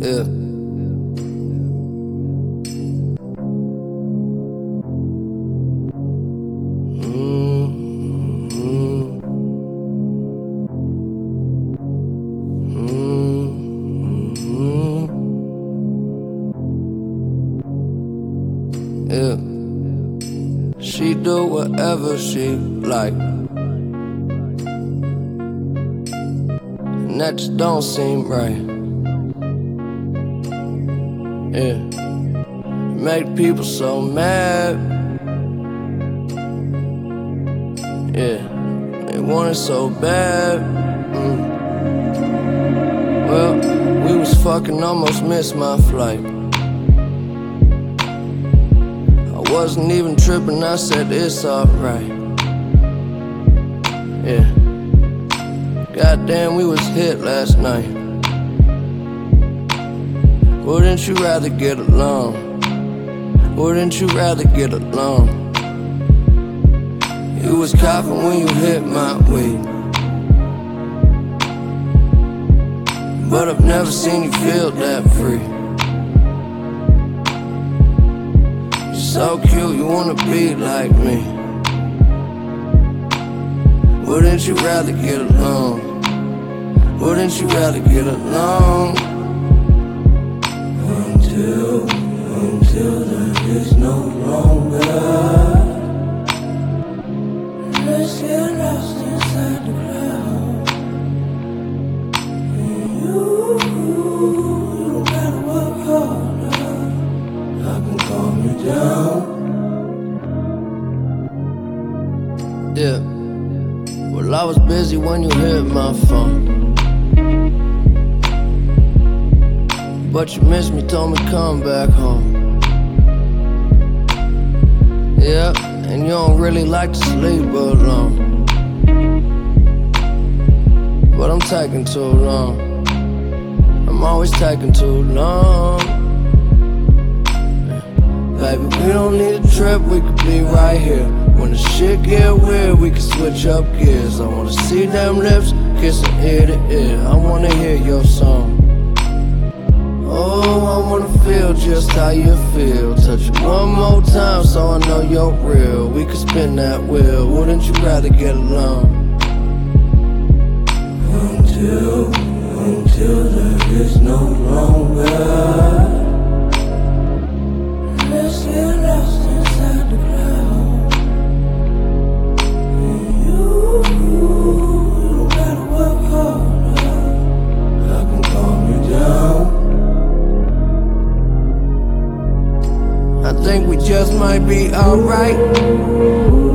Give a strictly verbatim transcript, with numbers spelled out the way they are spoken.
Yeah. Yeah. She do whatever she like, and that just don't seem right. Yeah. Make people so mad. Yeah. They want it so bad. Mm. Well, we was fucking, almost missed my flight. I wasn't even tripping, I said it's alright. Yeah. Goddamn, we was hit last night. Wouldn't you rather get along? Wouldn't you rather get along? You was coughing when you hit my weed, but I've never seen you feel that free. So cute, you wanna be like me. Wouldn't you rather get along? Wouldn't you rather get along? Until, until there is no longer. Let's get lost inside the crowd. And you, you don't gotta work harder. I can calm you down. Yeah. Well, I was busy when you hit my phone, but you missed me, told me come back home. Yeah, and you don't really like to sleep alone, but I'm taking too long. I'm always taking too long. Baby, we don't need a trip, we could be right here. When the shit get weird, we can switch up gears. I wanna see them lips, kissing ear to ear. I wanna hear your song. Oh, I wanna feel just how you feel. Touch you one more time so I know you're real. We could spin that wheel, wouldn't you rather get along? Until, until there is no longer. Let's get lost inside the crowd. And you, you don't gotta work harder. I can calm you down. I think we just might be alright.